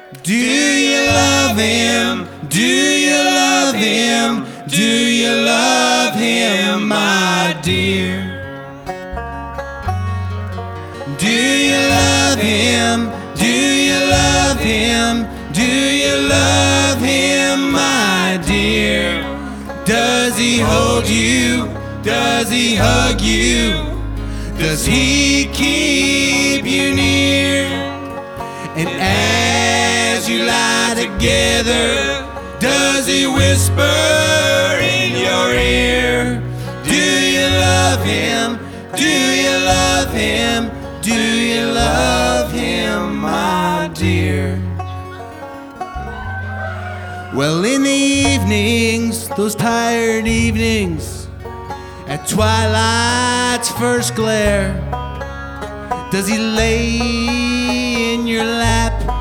Do you love him? Do you love him? Do you love him, my dear? Do you love him? Do you love him? Do you love him, my dear? Does he hold you? Does he hug you? Does he keep you near? And as you lie together, does he whisper in your ear? Do you love him? Do you love him? Do you love him, my dear? Well, in the evenings, those tired evenings, at twilight's first glare, does he lay in your lap